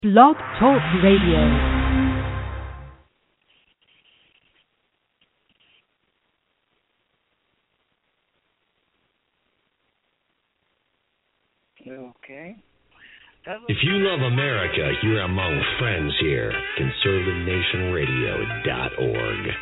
Blog Talk Radio. Okay. If you love America, you're among friends here. ConservativeNationRadio.org.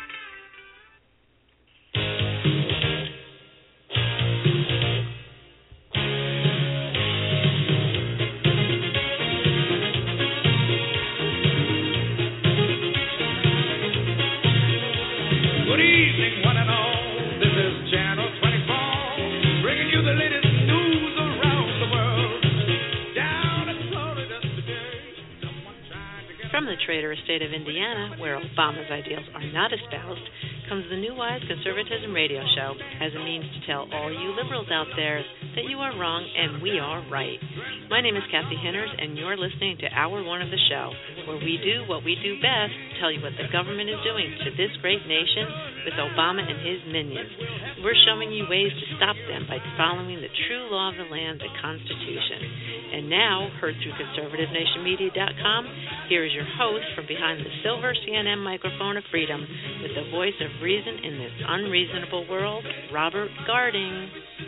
Good evening, one and all. This is Channel 24, bringing you the latest news around the world. Down in Florida today, someone trying to get... From the traitorous state of Indiana, where Obama's ideals are not espoused, comes the New Wise Conservatism Radio Show as a means to tell all you liberals out there that you are wrong and we are right. My name is Kathy Henners, and you're listening to Hour 1 of the show, where we do what we do best, tell you what the government is doing to this great nation with Obama and his minions. We're showing you ways to stop them by following the true law of the land, the Constitution. And now, heard through ConservativeNationMedia.com, here is your host from behind the silver CNN microphone of freedom with the voice of reason in this unreasonable world, Robert Garding.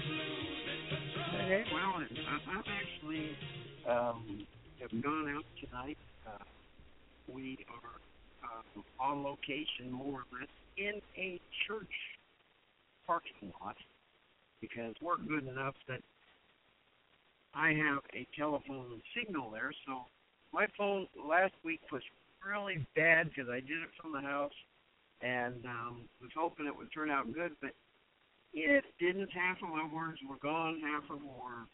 Okay, well, I'm actually have gone out tonight. We are on location, more or less, in a church parking lot because we're good enough that I have a telephone signal there. So my phone last week was really bad because I did it from the house and was hoping it would turn out good, but it didn't. Half of my words were gone, half of them were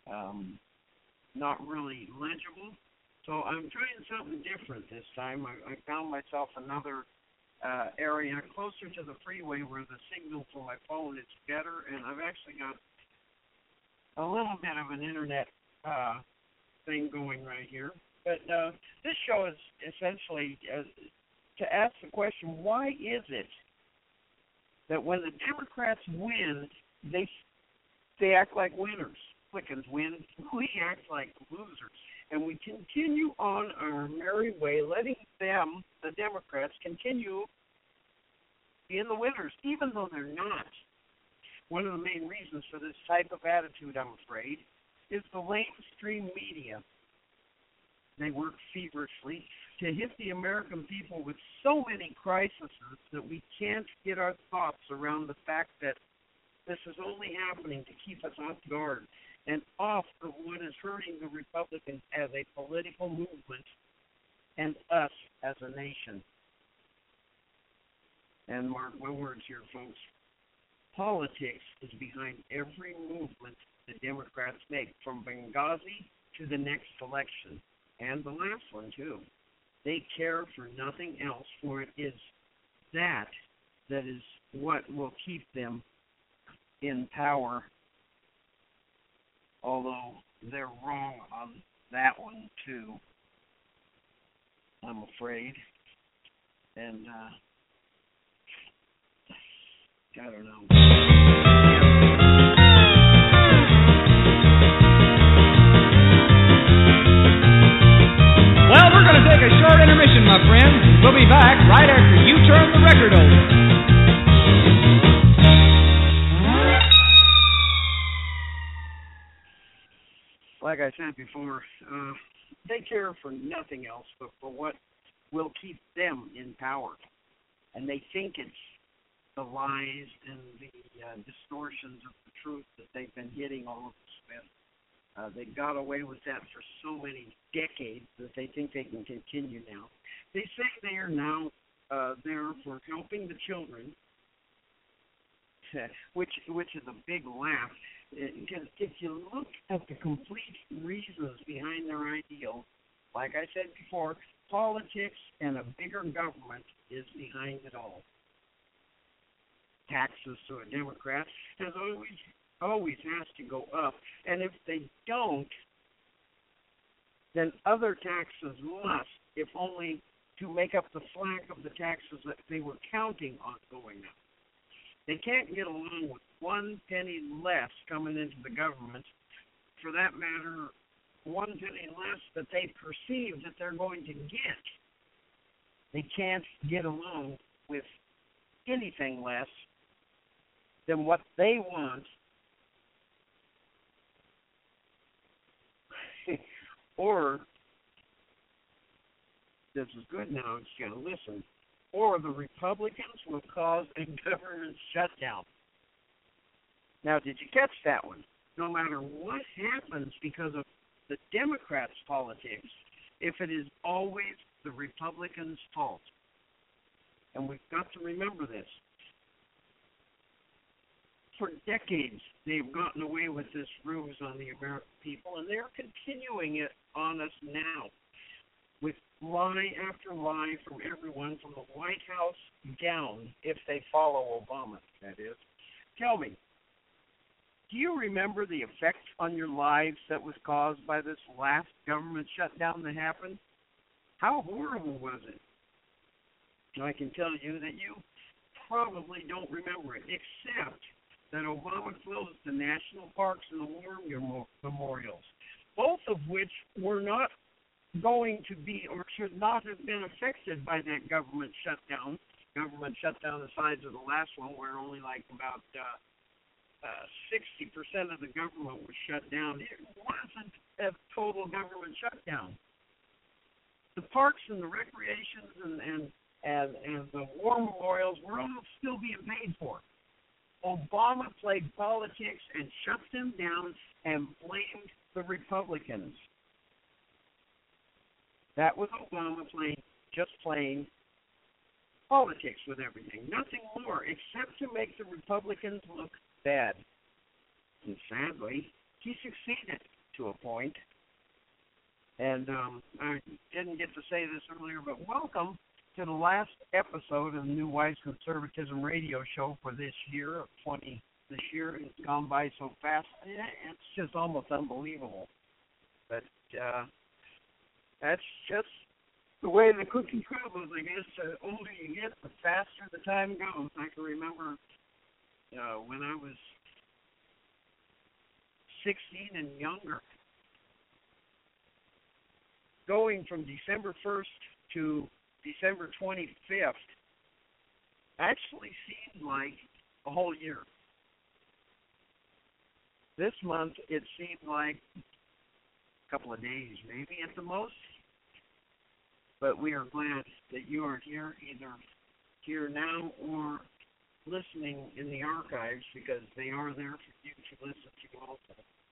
not really legible. So I'm trying something different this time. I found myself another area closer to the freeway where the signal for my phone is better, and I've actually got a little bit of an internet thing going right here. But this show is essentially to ask the question, why is it that when the Democrats win, they act like winners? Republicans win, we act like losers. And we continue on our merry way, letting them, the Democrats, continue being the winners, even though they're not. One of the main reasons for this type of attitude, I'm afraid, is the mainstream media. They work feverishly to hit the American people with so many crises that we can't get our thoughts around the fact that this is only happening to keep us off guard and off of what is hurting the Republicans as a political movement and us as a nation. And mark my words here, folks. Politics is behind every movement the Democrats make, from Benghazi to the next election, and the last one, too. They care for nothing else, for it is that is what will keep them in power, although they're wrong on that one, too, I'm afraid. And, I don't know. Well, we're going to take a short intermission, my friends. We'll be back right after you turn the record over. Like I said before, they care for nothing else but for what will keep them in power. And they think it's the lies and the distortions of the truth that they've been hitting all of us with. They got away with that for so many decades that they think they can continue now. They say they are now there for helping the children, which is a big laugh. Because if you look at the complete reasons behind their ideal, like I said before, politics and a bigger government is behind it all. Taxes to a Democrat has always has to go up, and if they don't, then other taxes must, if only to make up the slack of the taxes that they were counting on going up. They can't get along with 1 penny less coming into the government. For that matter, one penny less that they perceive that they're going to get. They can't get along with anything less than what they want. Or, this is good now, it's going to listen, or the Republicans will cause a government shutdown. Now, did you catch that one? No matter what happens because of the Democrats' politics, if it is always the Republicans' fault. And we've got to remember this. For decades, they've gotten away with this ruse on the American people, and they're continuing it on us now with lie after lie from everyone, from the White House down, if they follow Obama, that is. Tell me, do you remember the effect on your lives that was caused by this last government shutdown that happened? How horrible was it? I can tell you that you probably don't remember it, except that Obama closed the national parks and the war memorials, both of which were not going to be or should not have been affected by that government shutdown. Government shutdown the size of the last one, where only like about 60% of the government was shut down. It wasn't a total government shutdown. The parks and the recreations and the war memorials were all still being paid for. Obama played politics and shut them down and blamed the Republicans. That was Obama playing politics with everything. Nothing more, except to make the Republicans look bad. And sadly, he succeeded to a point. And I didn't get to say this earlier, but welcome to the last episode of the New Wise Conservatism radio show for this year. This year has gone by so fast, it's just almost unbelievable. But that's just the way the cookie crumbles, I guess. The older you get, the faster the time goes. I can remember when I was 16 and younger, going from December 1st to December 25th actually seemed like a whole year. This month, it seemed like a couple of days, maybe at the most. But we are glad that you are here, either here now or listening in the archives, because they are there for you to listen to also.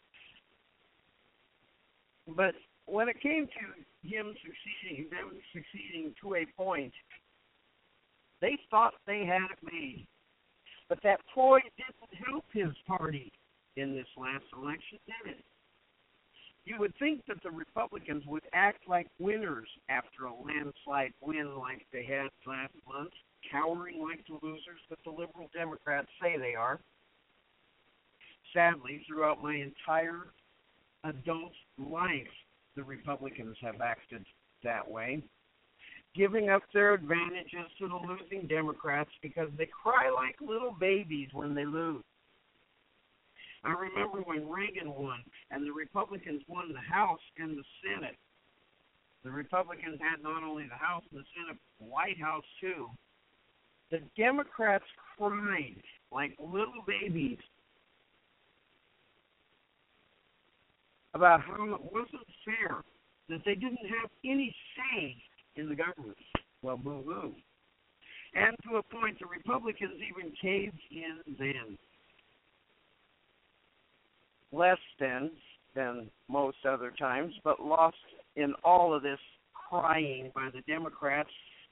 But when it came to them succeeding to a point, they thought they had it made. But that ploy didn't help his party in this last election, did it? You would think that the Republicans would act like winners after a landslide win like they had last month, cowering like the losers that the liberal Democrats say they are. Sadly, throughout my entire adult life, the Republicans have acted that way, giving up their advantages to the losing Democrats because they cry like little babies when they lose. I remember when Reagan won and the Republicans won the House and the Senate. The Republicans had not only the House and the Senate, but the White House too. The Democrats cried like little babies about how it wasn't fair, that they didn't have any say in the government. Well, boo-hoo. And to a point, the Republicans even caved in then. Less than most other times, but lost in all of this crying by the Democrats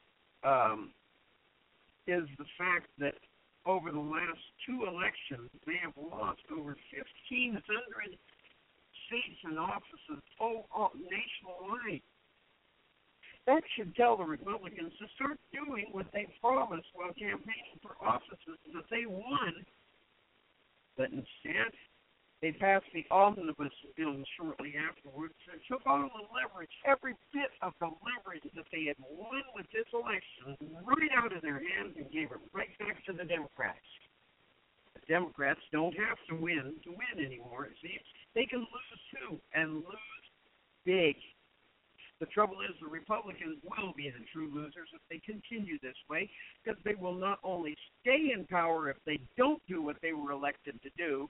is the fact that over the last two elections, they have lost over 1,500 seats and offices nationwide. That should tell the Republicans to start doing what they promised while campaigning for offices that they won. But instead, they passed the omnibus bill shortly afterwards and took all the leverage, every bit of the leverage that they had won with this election, right out of their hands and gave it right back to the Democrats. The Democrats don't have to win anymore, it seems. They can lose too, and lose big. The trouble is the Republicans will be the true losers if they continue this way, because they will not only stay in power if they don't do what they were elected to do.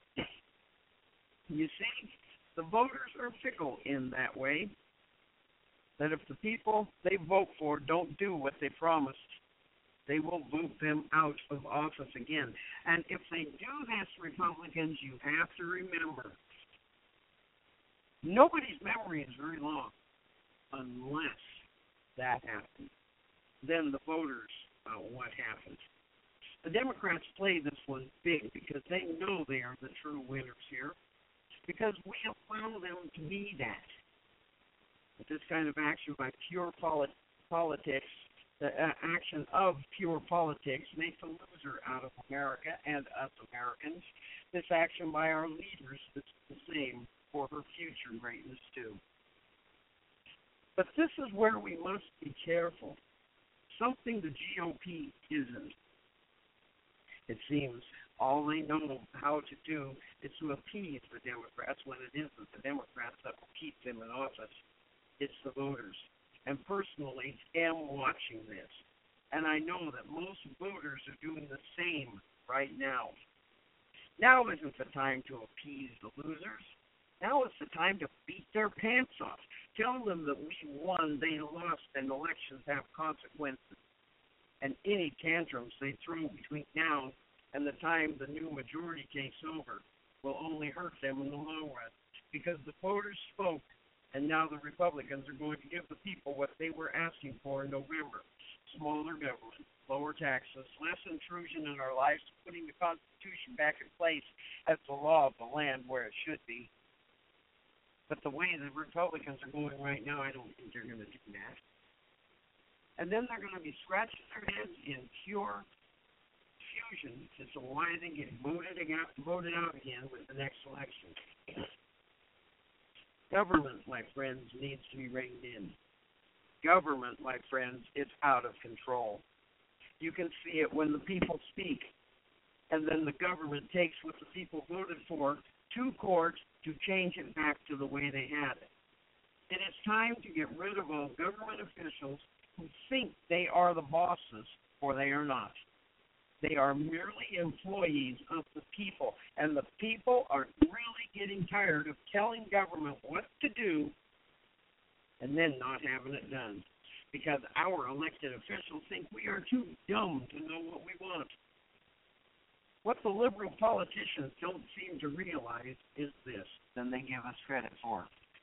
You see, the voters are fickle in that way, that if the people they vote for don't do what they promised, they will vote them out of office again. And if they do this, Republicans, you have to remember, nobody's memory is very long unless that happens. Then the voters, what happens? The Democrats play this one big because they know they are the true winners here, because we allow them to be that. But this kind of action by pure politics, the action of pure politics, makes a loser out of America and us Americans. This action by our leaders is the same for her future greatness too. But this is where we must be careful. Something the GOP isn't. It seems all they know how to do is to appease the Democrats when it isn't the Democrats that will keep them in office. It's the voters. And personally, am watching this. And I know that most voters are doing the same right now. Now isn't the time to appease the losers. Now is the time to beat their pants off. Tell them that we won, they lost, and elections have consequences. And any tantrums they throw between now and the time the new majority takes over will only hurt them in the long run. Because the voters spoke, and now the Republicans are going to give the people what they were asking for in November. Smaller government, lower taxes, less intrusion in our lives, putting the Constitution back in place as the law of the land where it should be. But the way the Republicans are going right now, I don't think they're going to do that. And then they're going to be scratching their heads in pure confusion as to why they get voted out again with the next election. Government, my friends, needs to be reined in. Government, my friends, is out of control. You can see it when the people speak, and then the government takes what the people voted for to court to change it back to the way they had it. It is time to get rid of all government officials who think they are the bosses, for they are not. They are merely employees of the people, and the people are really getting tired of telling government what to do and then not having it done, because our elected officials think we are too dumb to know what we want. What the liberal politicians don't seem to realize is this, than they give us credit for.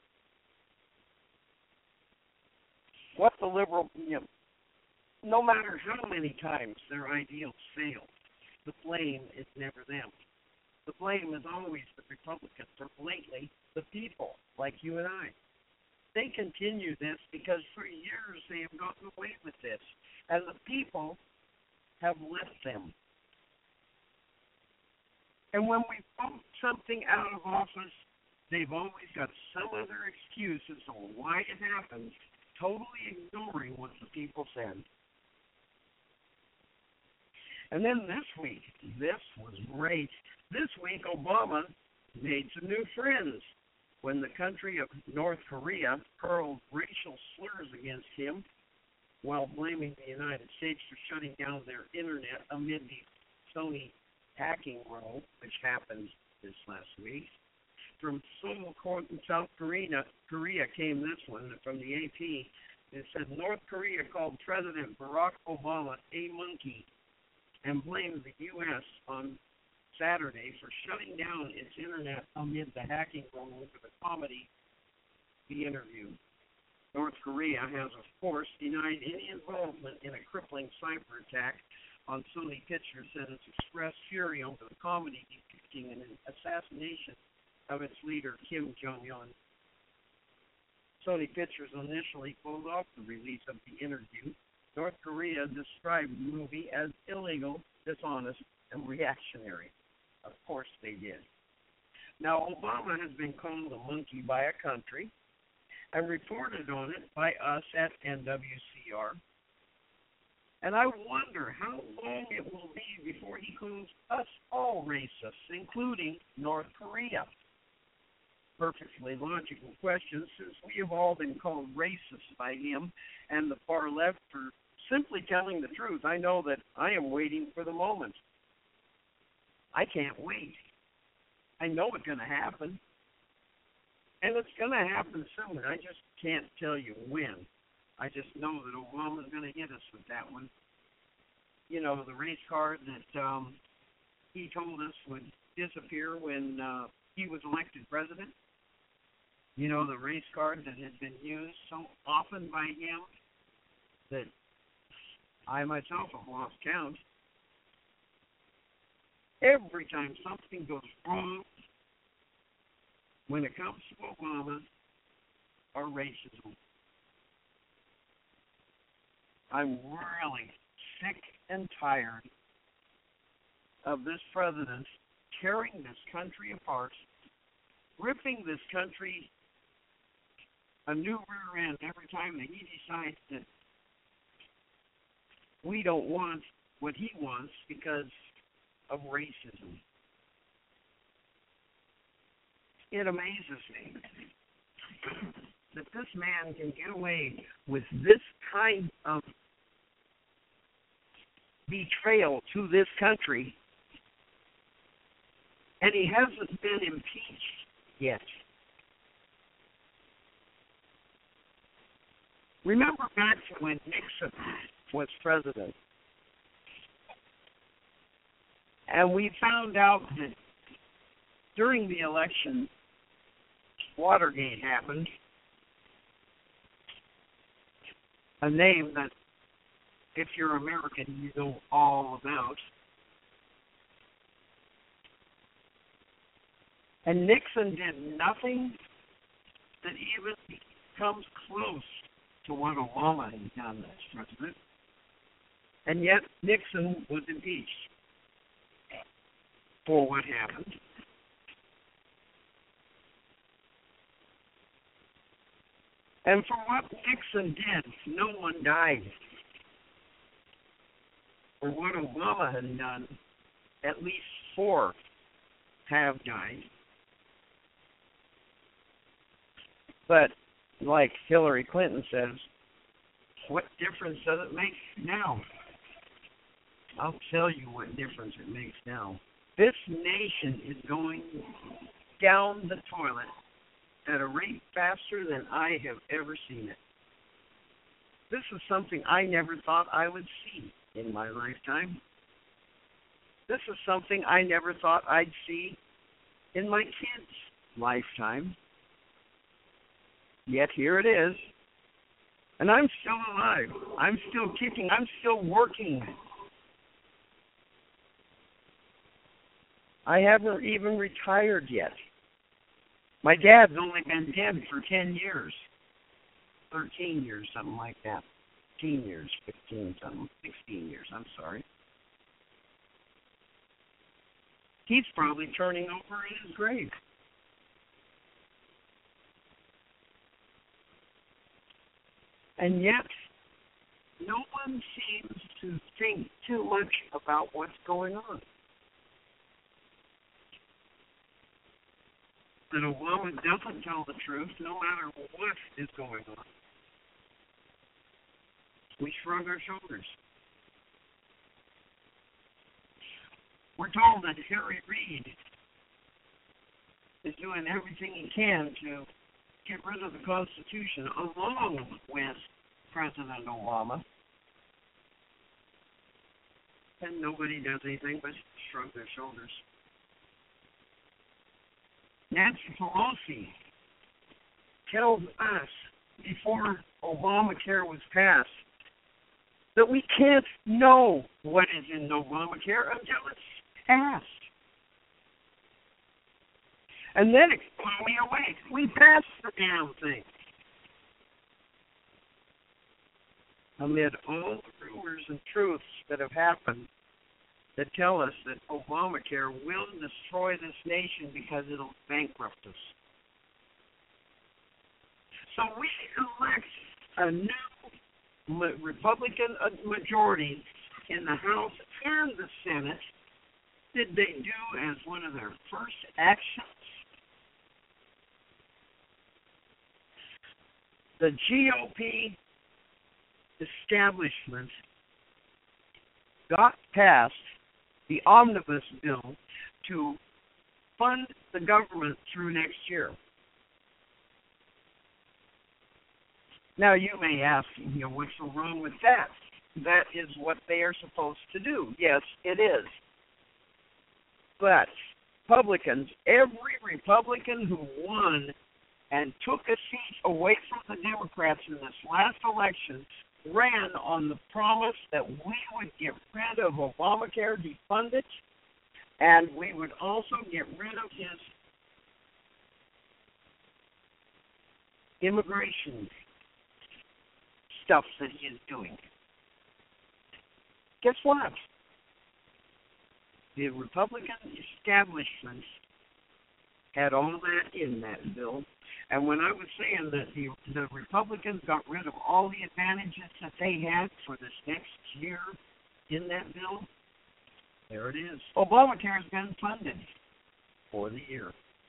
What the liberal, no matter how many times their ideals fail, the blame is never them. The blame is always the Republicans, or lately, the people, like you and I. They continue this because for years they have gotten away with this, and the people have left them. And when we vote something out of office, they've always got some other excuse as to why it happened, totally ignoring what the people said. And then this week, this was great. This week, Obama made some new friends when the country of North Korea hurled racial slurs against him while blaming the United States for shutting down their internet amid the Sony hacking row, which happened this last week. From Seoul, South Korea came this one from the AP. It said North Korea called President Barack Obama a monkey and blamed the U.S. on Saturday for shutting down its internet amid the hacking row over the comedy The Interview. North Korea has, of course, denied any involvement in a crippling cyber attack on Sony Pictures and has expressed fury over the comedy depicting an assassination of its leader, Kim Jong-un. Sony Pictures initially pulled off the release of The Interview. North Korea described the movie as illegal, dishonest, and reactionary. Of course they did. Now, Obama has been called a monkey by a country and reported on it by us at NWCR. And I wonder how long it will be before he calls us all racists, including North Korea. perfectly logical questions, since we have all been called racist by him and the far left for simply telling the truth. I know that I am waiting for the moment. I can't wait. I know it's going to happen. And it's going to happen soon. I just can't tell you when. I just know that Obama's going to hit us with that one. You know, the race card that he told us would disappear when he was elected president. You know, the race card that had been used so often by him that I myself have lost count. Every time something goes wrong, when it comes to Obama or racism, I'm really sick and tired of this president tearing this country apart, ripping this country a new rear end every time that he decides that we don't want what he wants because of racism. It amazes me that this man can get away with this kind of betrayal to this country, and he hasn't been impeached yet. Remember back to when Nixon was president, and we found out that during the election, Watergate happened, a name that, if you're American, you know all about. And Nixon did nothing that even comes close to what Obama had done as president. And yet Nixon was impeached for what happened. And for what Nixon did, no one died. For what Obama had done, at least 4 have died. But, like Hillary Clinton says, what difference does it make now? I'll tell you what difference it makes now. This nation is going down the toilet at a rate faster than I have ever seen it. This is something I never thought I would see in my lifetime. This is something I never thought I'd see in my kids' lifetime. Yet here it is. And I'm still alive. I'm still kicking. I'm still working. I haven't even retired yet. My dad's only been dead for 10 years. 13 years, something like that. 15 years, 15 something, 16 years, I'm sorry. He's probably turning over in his grave. And yet, no one seems to think too much about what's going on. That Obama doesn't tell the truth no matter what is going on. We shrug our shoulders. We're told that Harry Reid is doing everything he can to get rid of the Constitution along with President Obama. And nobody does anything but shrug their shoulders. Nancy Pelosi tells us before Obamacare was passed that we can't know what is in Obamacare until it's passed. And then it blew me away. We passed the damn thing. Amid all the rumors and truths that have happened that tell us that Obamacare will destroy this nation because it'll bankrupt us. So we elect a new Republican majority in the House and the Senate. Did they do as one of their first actions the GOP establishment got passed the omnibus bill to fund the government through next year. Now, you may ask, what's so wrong with that? That is what they are supposed to do. Yes, it is. But Republicans, every Republican who won and took a seat away from the Democrats in this last election ran on the promise that we would get rid of Obamacare, defund it, and we would also get rid of his immigration stuff that he is doing. Guess what? The Republican establishment had all that in that bill. And when I was saying that the Republicans got rid of all the advantages that they had for this next year in that bill, there it is. Obamacare has been funded for the year.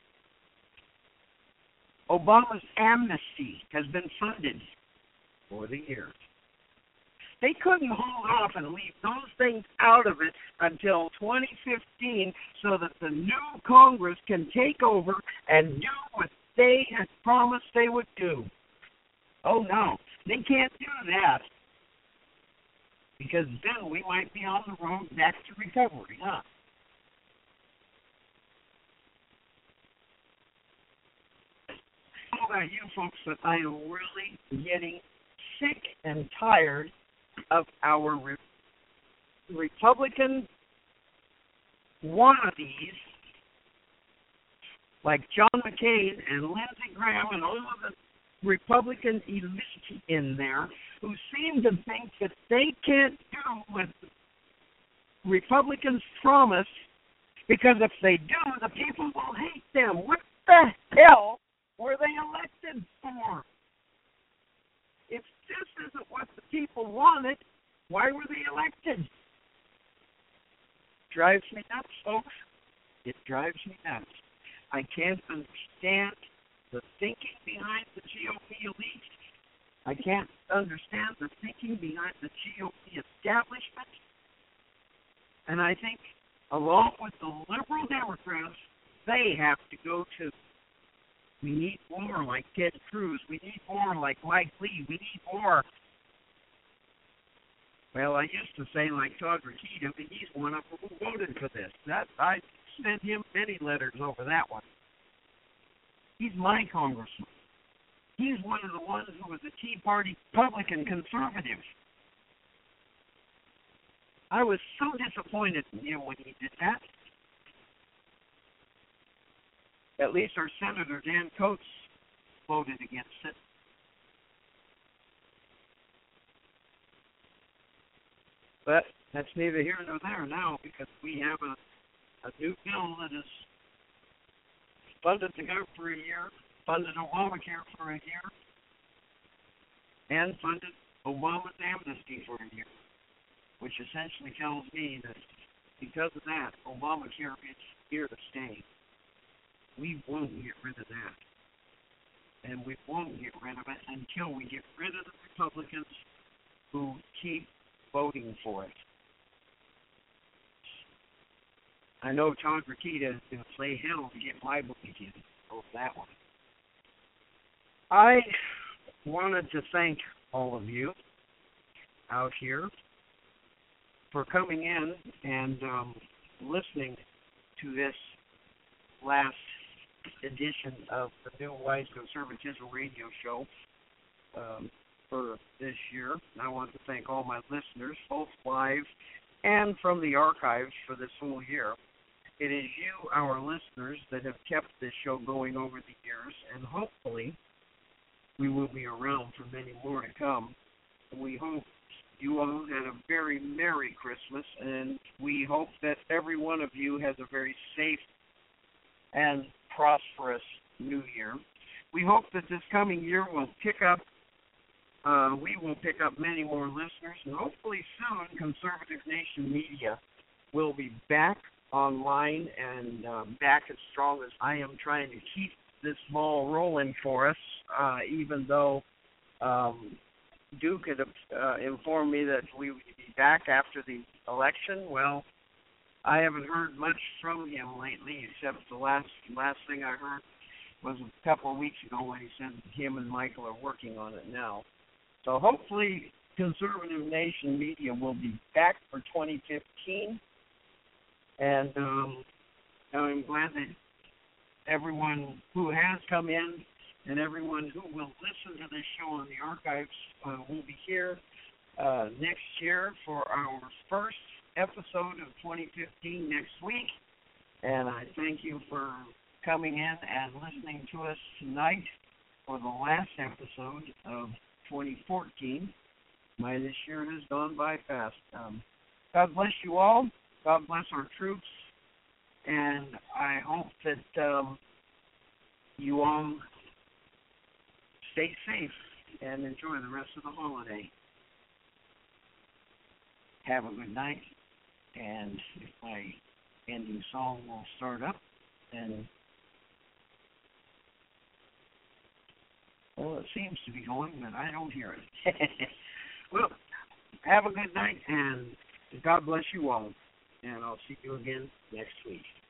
Obama's amnesty has been funded for the year. They couldn't hold off and leave those things out of it until 2015 so that the new Congress can take over and do what they had promised they would do. Oh, no. They can't do that. Because then we might be on the road back to recovery, huh? How about you folks that I am really getting sick and tired of our Republican wannabes like John McCain and Lindsey Graham and all of the Republican elite in there who seem to think that they can't do what Republicans promise because if they do, the people will hate them. What the hell were they elected for? If this isn't what the people wanted, why were they elected? Drives me nuts, folks. It drives me nuts. I can't understand the thinking behind the GOP elite. I can't understand the thinking behind the GOP establishment. And I think, along with the liberal Democrats, they have to go to. We need more like Ted Cruz. We need more like Mike Lee. We need more. Well, I used to say like Todd Rokita, but he's one of them who voted for this. I sent him many letters over that one. He's my congressman. He's one of the ones who was a Tea Party Republican conservative. I was so disappointed in him when he did that. At least our Senator Dan Coates voted against it. But that's neither here nor there now because we have a new bill that is funded the government for a year, funded Obamacare for a year, and funded Obama's amnesty for a year, which essentially tells me that because of that, Obamacare is here to stay. We won't get rid of that. And we won't get rid of it until we get rid of the Republicans who keep voting for it. I know Todd Rokita is going to play hell to get my book again. Oh, that one. I wanted to thank all of you out here for coming in and listening to this last edition of the New Wise Conservatism radio show for this year. I want to thank all my listeners, both live and from the archives for this whole year. It is you, our listeners, that have kept this show going over the years, and hopefully we will be around for many more to come. We hope you all had a very Merry Christmas, and we hope that every one of you has a very safe and prosperous New Year. We hope that this coming year will pick up. We will pick up many more listeners, and hopefully soon Conservative Nation Media will be back online and back as strong as I am trying to keep this ball rolling for us, even though Duke had informed me that we would be back after the election. Well, I haven't heard much from him lately, except the last thing I heard was a couple of weeks ago when he said him and Michael are working on it now. So hopefully Conservative Nation Media will be back for 2015. And I'm glad that everyone who has come in and everyone who will listen to this show on the archives will be here next year for our first episode of 2015 next week. And I thank you for coming in and listening to us tonight for the last episode of 2014. This year has gone by fast. God bless you all. God bless our troops. And I hope that you all stay safe and enjoy the rest of the holiday. Have a good night. And if my ending song will start up, and well, it seems to be going, but I don't hear it. Well, have a good night, and God bless you all. And I'll see you again next week.